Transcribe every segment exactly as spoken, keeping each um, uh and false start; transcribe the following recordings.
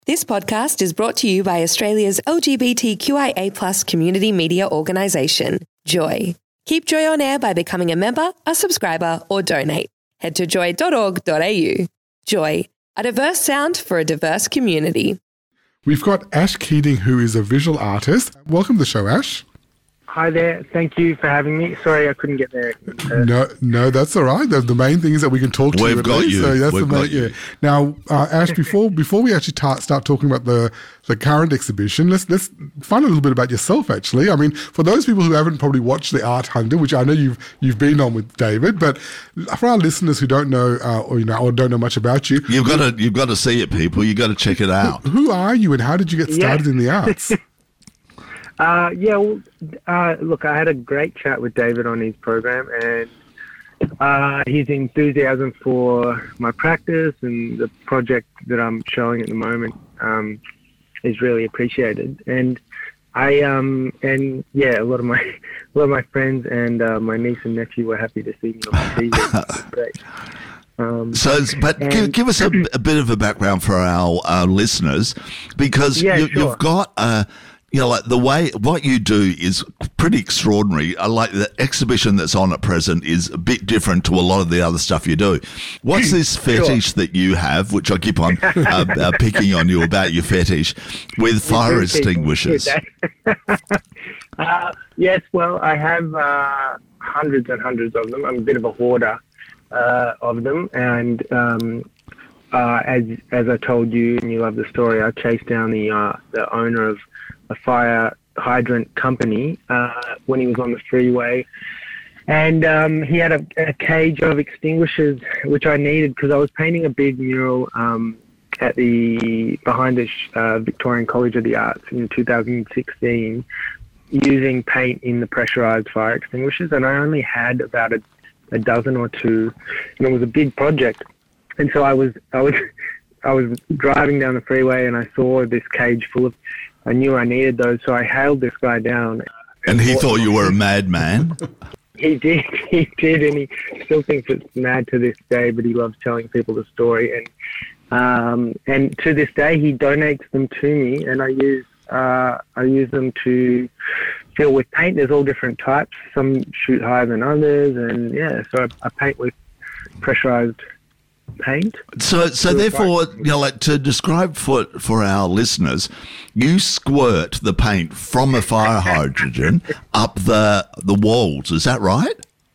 This podcast is brought to you by Australia's L G B T Q I A plus community media organisation, Joy. Keep Joy on air by becoming a member, a subscriber, or donate. Head to joy dot org dot a u. Joy, a diverse sound for a diverse community. We've got Ash Keating, who is a visual artist. Welcome to the show, Ash. Hi there. Thank you for having me. Sorry I couldn't get there. Uh, No, no, that's all right. The, the main thing is that we can talk to We've you. at got least. you. So that's We've the main, got you. yeah. Now, uh, Ash, before before we actually ta- start talking about the, the current exhibition, let's let's find a little bit about yourself. Actually, I mean, for those people who haven't probably watched the Art Hunter, which I know you've you've been on with David, but for our listeners who don't know uh, or you know or don't know much about you, You've got to you've got to see it, people. You've got to check it out. who are you and how did you get started Yeah. in the arts? Uh, yeah, well, uh, look, I had a great chat with David on his program, and uh, his enthusiasm for my practice and the project that I'm showing at the moment um, is really appreciated. And I um and yeah, a lot of my a lot of my friends and uh, my niece and nephew were happy to see me on my T V. It was great. Um, So, but give, And- give us a, a bit of a background for our uh, listeners, because Yeah, you, sure. you've got uh, you know, like the way what you do is pretty extraordinary. I like the exhibition that's on at present is a bit different to a lot of the other stuff you do. What's this fetish that you have, which I keep on uh, uh, picking on you about your fetish, with fire do keep- extinguishers? uh, yes, well, I have uh, hundreds and hundreds of them. I'm a bit of a hoarder uh, of them, and um, uh, as as I told you, and you love the story, I chased down the uh, the owner of a fire hydrant company uh, when he was on the freeway, and um, he had a, a cage of extinguishers which I needed because I was painting a big mural um, at the behind the uh, Victorian College of the Arts in two thousand sixteen, using paint in the pressurized fire extinguishers, and I only had about a, a dozen or two, and it was a big project. And so I was I was I was driving down the freeway and I saw this cage full of. I knew I needed those, so I hailed this guy down. And he thought you were a madman. He did, he did, and he still thinks it's mad to this day, but he loves telling people the story. And um, and to this day, he donates them to me, and I use uh, I use them to fill with paint. There's all different types. Some shoot higher than others, and yeah, so I, I paint with pressurized paint. So, so therefore, you know, like to describe for for our listeners, you squirt the paint from a fire hydrant up the the walls. Is that right?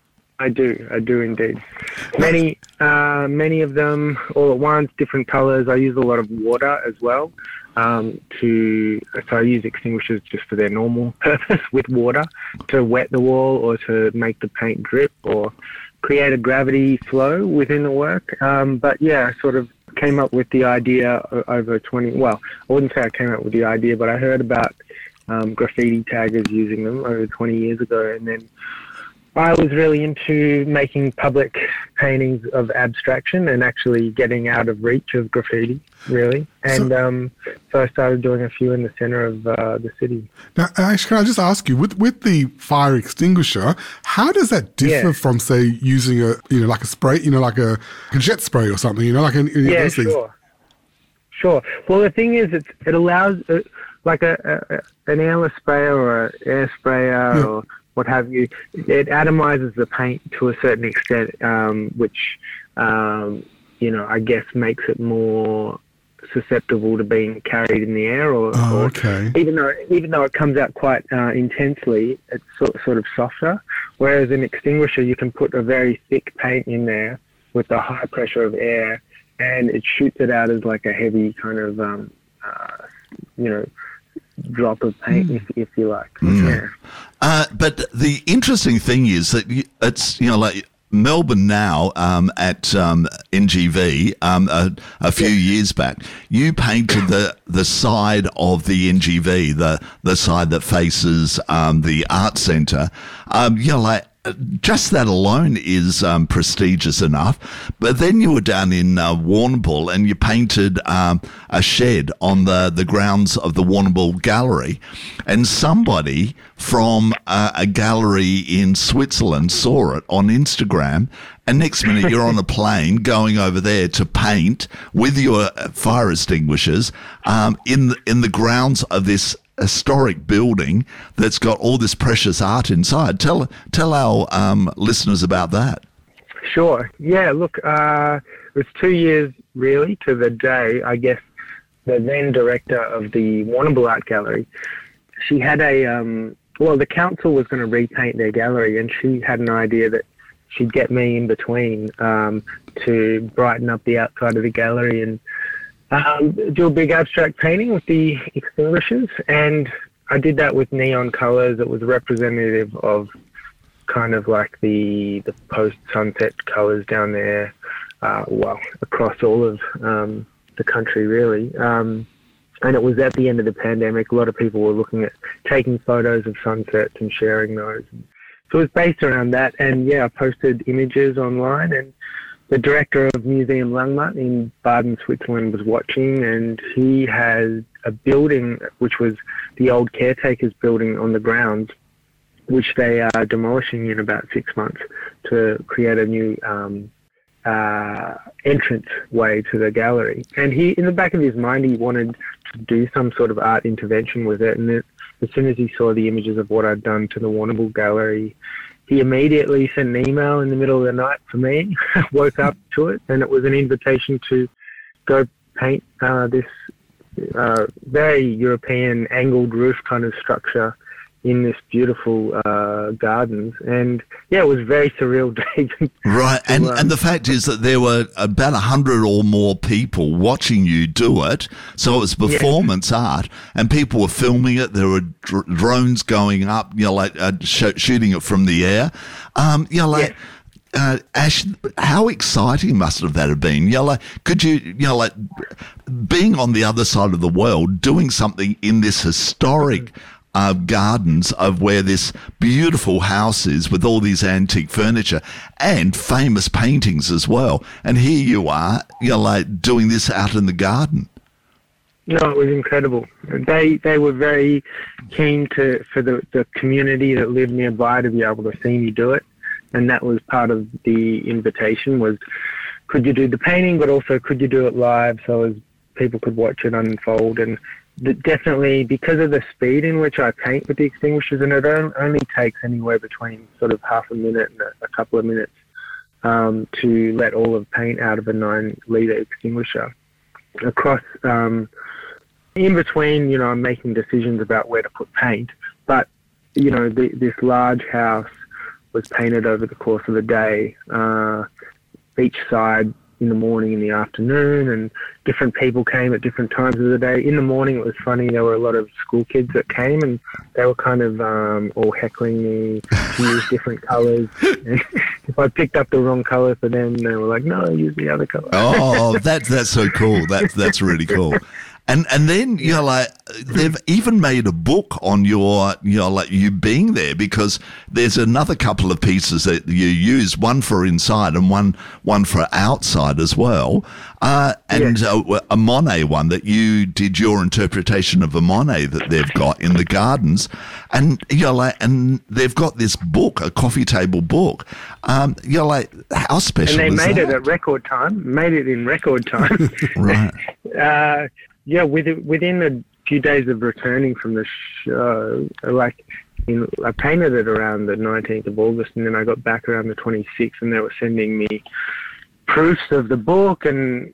I do, I do indeed. Many, uh, many of them all at once, different colours. I use a lot of water as well. Um, to so I use extinguishers just for their normal purpose with water to wet the wall or to make the paint drip or create a gravity flow within the work. Um, but yeah, I sort of came up with the idea o- over twenty, well, I wouldn't say I came up with the idea, but I heard about um, graffiti taggers using them over twenty years ago. And then I was really into making public paintings of abstraction and actually getting out of reach of graffiti, really. And So- um, so I started doing a few in the centre of uh, the city. Now, Ash, can I just ask you, with with the fire extinguisher, how does that differ Yeah. from, say, using a you know like a spray, you know, like a, a jet spray or something, you know, like an, any of Yeah, those things? sure. Sure. Well, the thing is, it's, it allows, uh, like a, a an airless sprayer or an air sprayer Yeah. or what have you, it atomizes the paint to a certain extent, um, which, um, you know, I guess makes it more susceptible to being carried in the air, or, Oh, or okay. even though even though it comes out quite uh, intensely, it's sort sort of softer. Whereas an extinguisher, you can put a very thick paint in there with the high pressure of air, and it shoots it out as like a heavy kind of um, uh, you know drop of paint, if if you like. Yeah. Uh, but the interesting thing is that you, it's, you know, like Melbourne now um, at um, N G V um, a, a few years back, you painted the, the side of the N G V, the the side that faces um, the art centre. Um, you know, like just that alone is um, prestigious enough. But then you were down in uh, Warrnambool and you painted um, a shed on the, the grounds of the Warrnambool Gallery. And somebody from uh, a gallery in Switzerland saw it on Instagram. And next minute you're on a plane going over there to paint with your fire extinguishers um, in the, in the grounds of this historic building that's got all this precious art inside. Tell tell our um, listeners about that. Sure. Yeah, look, uh, it was two years really to the day, I guess, the then director of the Warrnambool Art Gallery, she had a, um, well, the council was going to repaint their gallery and she had an idea that she'd get me in between um, to brighten up the outside of the gallery and Um, do a big abstract painting with the extinguishers, and I did that with neon colours. It was representative of kind of like the the post-sunset colours down there, uh, well, across all of um, the country really. Um, and it was at the end of the pandemic. A lot of people were looking at taking photos of sunsets and sharing those. So it was based around that, and yeah, I posted images online, and the director of Museum Langmatt in Baden, Switzerland was watching, and he has a building which was the old caretaker's building on the grounds, which they are demolishing in about six months to create a new um, uh, entrance way to the gallery. And he, in the back of his mind, he wanted to do some sort of art intervention with it. And it, as soon as he saw the images of what I'd done to the Warrnambool Gallery, he immediately sent an email in the middle of the night for me, woke up to it, and it was an invitation to go paint uh, this uh, very European angled roof kind of structure in this beautiful uh, gardens. And yeah, it was very surreal day. Right, and, um, and the fact is that there were about a hundred or more people watching you do it, so it was performance yeah. art, and people were filming it. There were dr- drones going up, you know, like uh, sh- shooting it from the air. Um, you know, like. Yeah. Uh, Ash, how exciting must have that have been? You know, like, could you, you know, like being on the other side of the world, doing something in this historic uh, gardens of where this beautiful house is with all these antique furniture and famous paintings as well. And here you are, you know, like doing this out in the garden. No, it was incredible. They they were very keen to for the, the community that lived nearby to be able to see me do it. And that was part of the invitation was, could you do the painting, but also could you do it live so as people could watch it unfold. And th- definitely because of the speed in which I paint with the extinguishers, and it only takes anywhere between sort of half a minute and a, a couple of minutes um, to let all of paint out of a nine litre extinguisher. Across, um, in between, you know, I'm making decisions about where to put paint, but, you know, the, this large house was painted over the course of the day, uh, each side in the morning and the afternoon, and different people came at different times of the day. In the morning, it was funny, there were a lot of school kids that came, and they were kind of um, all heckling me to use different colours. If I picked up the wrong colour for them, they were like, no, use the other colour. Oh, that's, that's so cool. That's, that's really cool. And and then, you know, like, they've even made a book on your, you know, like you being there, because there's another couple of pieces that you use, one for inside and one one for outside as well. Uh, and yeah. a, a Monet one that you did your interpretation of a Monet that they've got in the gardens. And, you know, like, and they've got this book, a coffee table book. Um, you know, like, how special is that? And they made that? it at record time, made it in record time. Right. uh, Yeah, within, within a few days of returning from the show, like, in, I painted it around the nineteenth of August, and then I got back around the twenty-sixth, and they were sending me proofs of the book, and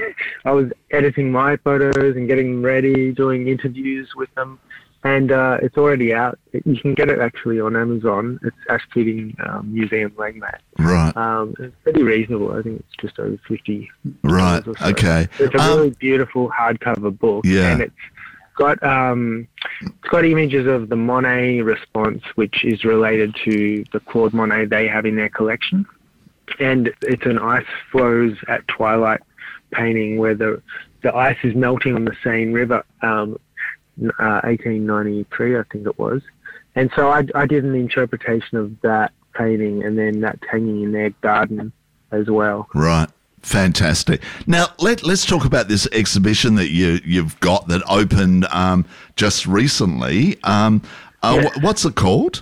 I was editing my photos and getting them ready, doing interviews with them, and uh, it's already out. You can get it actually on Amazon. It's Ash Keating um, Museum Langmatt. Right. Um, it's pretty reasonable. I think it's just over fifty. Right. So. Okay. It's a um, really beautiful hardcover book. Yeah. And it's got um, it's got images of the Monet response, which is related to the Claude Monet they have in their collection. And it's an ice flows at twilight painting where the the ice is melting on the Seine River. Um, Uh, eighteen ninety-three, I think it was. And so I, I did an interpretation of that painting, and then that's hanging in their garden as well. Right. Fantastic. Now, let, let's talk about this exhibition that you, you've got that opened um, just recently. Um, uh, Yeah. wh- what's it called?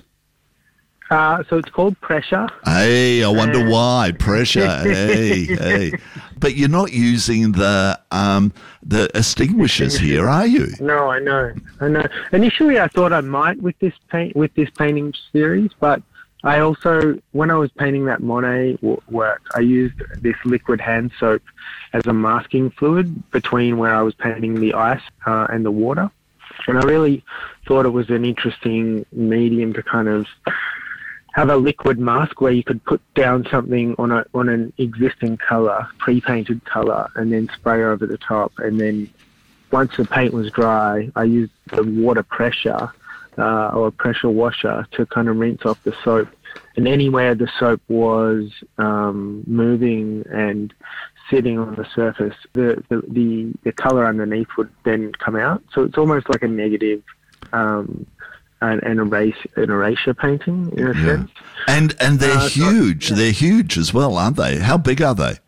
Uh, so it's called Pressure. Hey, I wonder why. Pressure. Hey, hey. But you're not using the um, the extinguishers here, are you? No, I know, I know. Initially, I thought I might with this paint with this painting series, but I also, when I was painting that Monet w- work, I used this liquid hand soap as a masking fluid between where I was painting the ice uh, and the water, and I really thought it was an interesting medium to kind of have a liquid mask where you could put down something on a on an existing colour, pre-painted colour, and then spray over the top. And then once the paint was dry, I used the water pressure uh, or a pressure washer to kind of rinse off the soap. And anywhere the soap was um, moving and sitting on the surface, the, the, the, the colour underneath would then come out. So it's almost like a negative um, an, an erase an erasure painting in a Yeah. sense. And and they're Uh, so- huge. They're huge as well, aren't they? How big are they?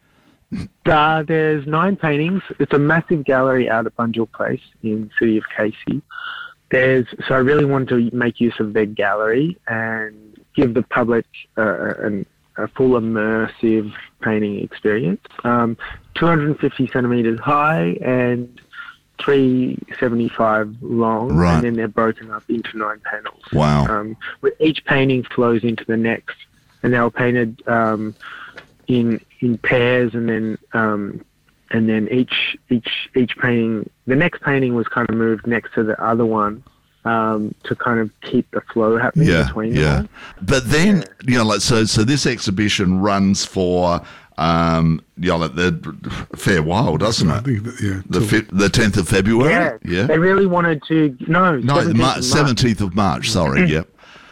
Uh, there's nine paintings. It's a massive gallery out at Bunjil Place in the city of Casey. There's so I really wanted to make use of their gallery and give the public uh, an, a full immersive painting experience. Um, two hundred fifty centimeters high and three seventy-five long, Right. and then they're broken up into nine panels. Wow. Um, with each painting flows into the next, and they were painted um, in in pairs, and then um, and then each each each painting, the next painting was kind of moved next to the other one um, to kind of keep the flow happening Yeah, between yeah. them. But then, you know, like so. So this exhibition runs for, um, you know, like the fair while, doesn't I it? think that, yeah. The till- fi- the tenth of February. Yeah, Yeah. they really wanted to. No, No, seventeenth of Mar- March. seventeenth of March. Sorry. Yep.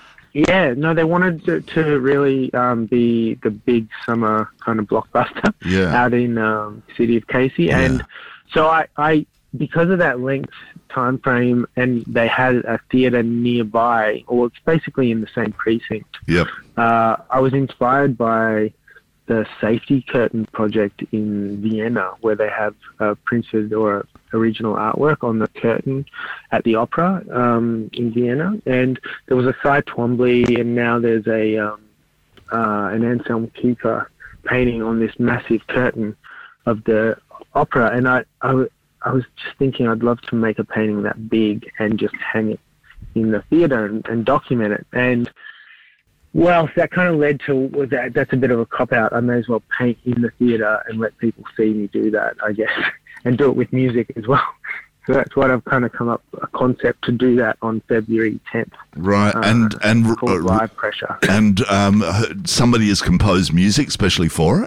Yeah, no, they wanted to, to really um, be the big summer kind of blockbuster Yeah. out in um, city of Casey, Yeah. and so I, I, because of that length time frame, and they had a theatre nearby, or it's basically in the same precinct. Yep. Uh, I was inspired by the Safety Curtain project in Vienna, where they have uh, printed or original artwork on the curtain at the opera um, in Vienna. And there was a Cy Twombly, and now there's a um, uh, an Anselm Kiefer painting on this massive curtain of the opera. And I, I, w- I was just thinking I'd love to make a painting that big and just hang it in the theatre and, and document it. And well, that kind of led to was that that's a bit of a cop out. I may as well paint in the theatre and let people see me do that, I guess, and do it with music as well. So that's what I've kind of come up a concept to do that on February tenth. Right. Uh, and and called uh, Live Pressure. and um, somebody has composed music especially for it.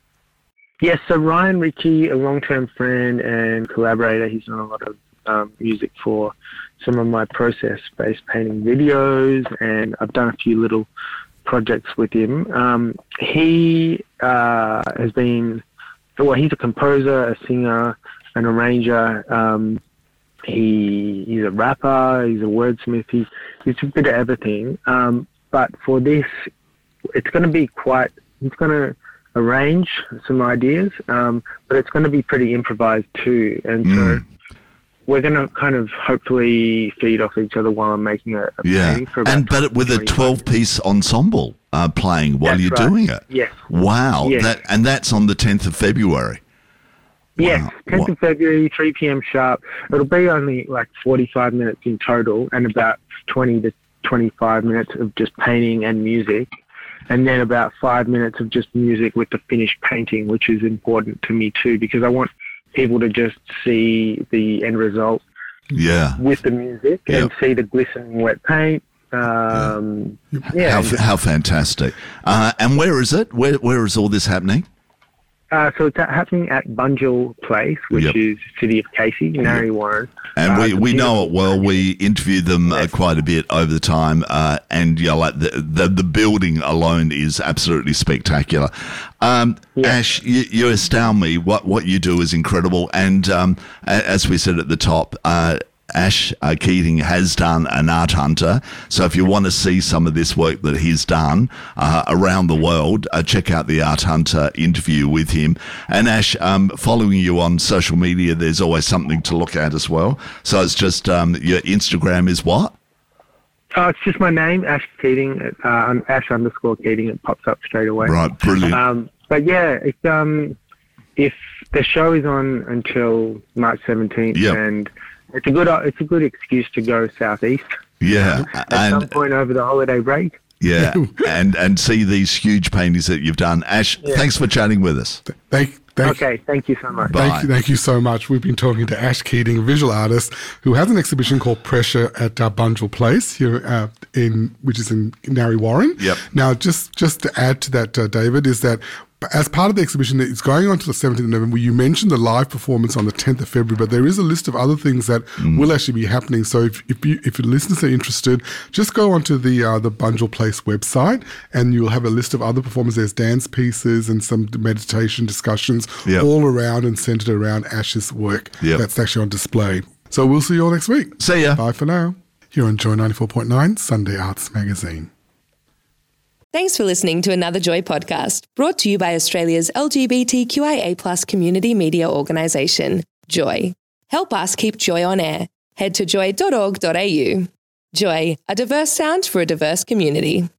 Yes, so Ryan Ritchie, a long-term friend and collaborator, he's done a lot of um, music for some of my process-based painting videos, and I've done a few little projects with him. Um, he uh, has been, well, he's a composer, a singer, an arranger. Um, he he's a rapper, he's a wordsmith, he's, he's a bit of everything. Um, but for this, it's going to be quite, it's going to arrange some ideas, um, but it's going to be pretty improvised too. And so Mm. we're going to kind of hopefully feed off each other while I'm making a, a Yeah. painting for about And but with a twenty-five twelve-piece ensemble uh, playing while That's you're right. doing it. Yes. Wow. Yes. That and that's on the tenth of February. Yes, Wow. tenth of February, three p.m. sharp. It'll be only like forty-five minutes in total, and about twenty to twenty-five minutes of just painting and music, and then about five minutes of just music with the finished painting, which is important to me too, because I want people to just see the end result Yeah. with the music Yep. and see the glistening wet paint. Um, yeah, How, and just- how fantastic. Uh, and where is it? Where Where is all this happening? Uh, so it's happening at Bunjil Place, which Yep. is city of Casey, Narre Warren. And Uh, we, it's a we know it beautiful well. We interviewed them uh, Yes. quite a bit over the time, uh, and yeah, like the, the the building alone is absolutely spectacular. Um, Yeah. Ash, you, you astound me. What what you do is incredible, and um, a- as we said at the top, uh, Ash uh, Keating has done an Art Hunter. So if you want to see some of this work that he's done uh, around the world, uh, check out the Art Hunter interview with him. And Ash, um, following you on social media, there's always something to look at as well. So it's just um, your Instagram is what? Oh, it's just my name, Ash Keating, uh, Ash underscore Keating. It pops up straight away. Right, brilliant. Um, but yeah, it's, um, if the show is on until March seventeenth, Yep. and it's a good it's a good excuse to go southeast. Yeah, At and some point over the holiday break. yeah, and and see these huge paintings that you've done. Ash, Yeah. thanks for chatting with us. Thank, thank, Okay, thank you so much. Bye. Thank you, thank you so much. We've been talking to Ash Keating, a visual artist who has an exhibition called Pressure at uh, Bunjil Place here uh, in, which is in Narre Warren. Yep. Now, just just to add to that, uh, David, is that as part of the exhibition, it's going on to the seventeenth of November. You mentioned the live performance on the tenth of February, but there is a list of other things that Mm. will actually be happening. So if if, you, if your listeners are interested, just go onto the uh, the Bunjil Place website, and you'll have a list of other performances. There's dance pieces and some meditation discussions Yep. all around and centered around Ash's work. Yep. That's actually on display. So we'll see you all next week. See ya. Bye for now. Here on Joy ninety-four point nine, Sunday Arts Magazine. Thanks for listening to another Joy podcast, brought to you by Australia's L G B T Q I A plus community media organisation, Joy. Help us keep Joy on air. Head to joy dot org dot a u. Joy, a diverse sound for a diverse community.